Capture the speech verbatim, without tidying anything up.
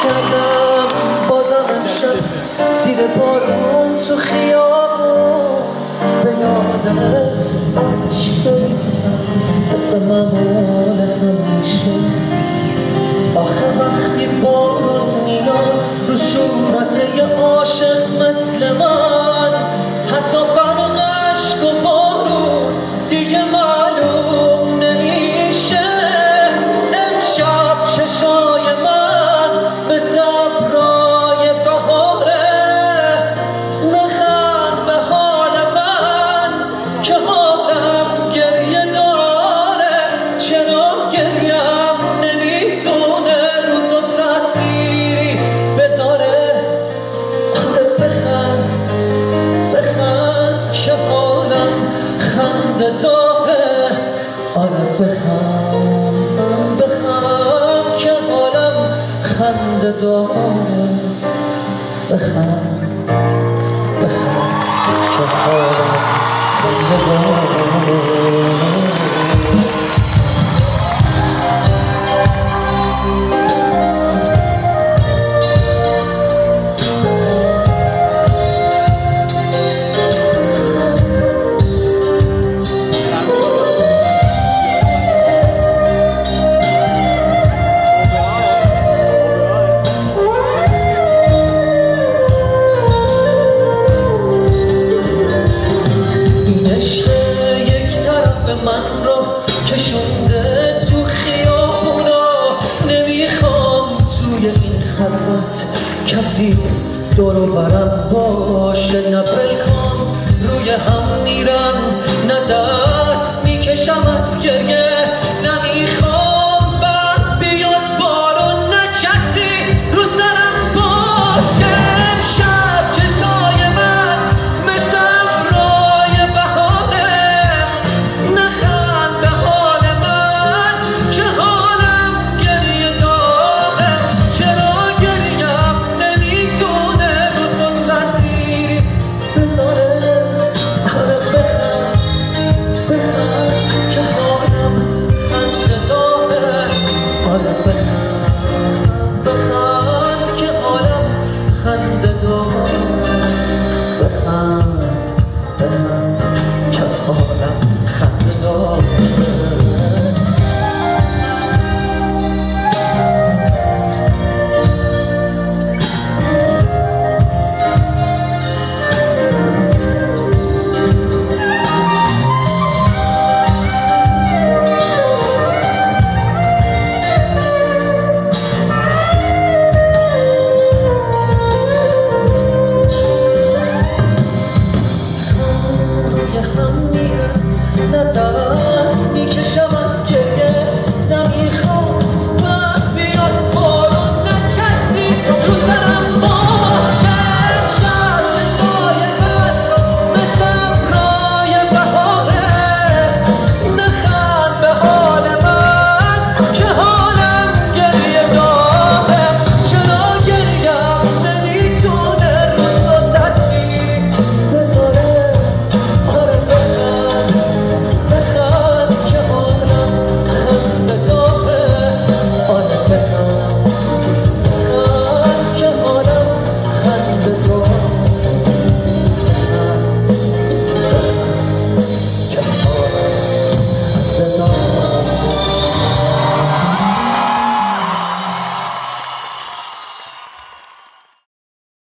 کردم بازم امشب زیر بارون تو خیابون به یادت عشق بریزم طبق معمول همیشه. آخه وقتی بارون میاد رو صورت یه عاشق مثل من، حتی فرق عشق و بارون دیگه معلوم نمیشه. امشب چشای من به صبرای بهاره، نخند به حال من که حالم گریه داره. چرا گریم نمیتونه رو تو تأثیری بذاره؟ آره بخند بخند که حالم خنده داره. آره بخند بخند که حالم خنده داره. بخند بخند که حالم خنده داره. من رو کشونده تو خیابونا، نمیخوام توی این خلوت کسی دور و برم باشه. نه پلکام روی هم میرم، نه دست میکشم از گریه. نمیخوام بعد بیاد بارون، نه کسی رو سرم باشه. امشب چشای من مثل ابرای بهاره، نخند به حال من که حالم گریه داره. چرا گریم نمیتونه رو تو تأثیری بذاره؟ آره بخند بخند که حالم خنده داره. آره بخند بخند که حالم خنده داره. بخند بخند که حالم خنده داره. روی هم میرم، نه دست میکشم از گریه. نمیخوام بعد بیاد بارون، نه کسی رو سرم باشه. امشب چشای من مثل ابرای بهاره، نخند به حال من که حالم گریه داره. چرا گریم نمیتونه رو تو تأثیری بذاره؟ آره بخند بخند که حالم خنده داره. آره بخند بخند که حالم خنده داره. بخند بخند که حالم خنده داره.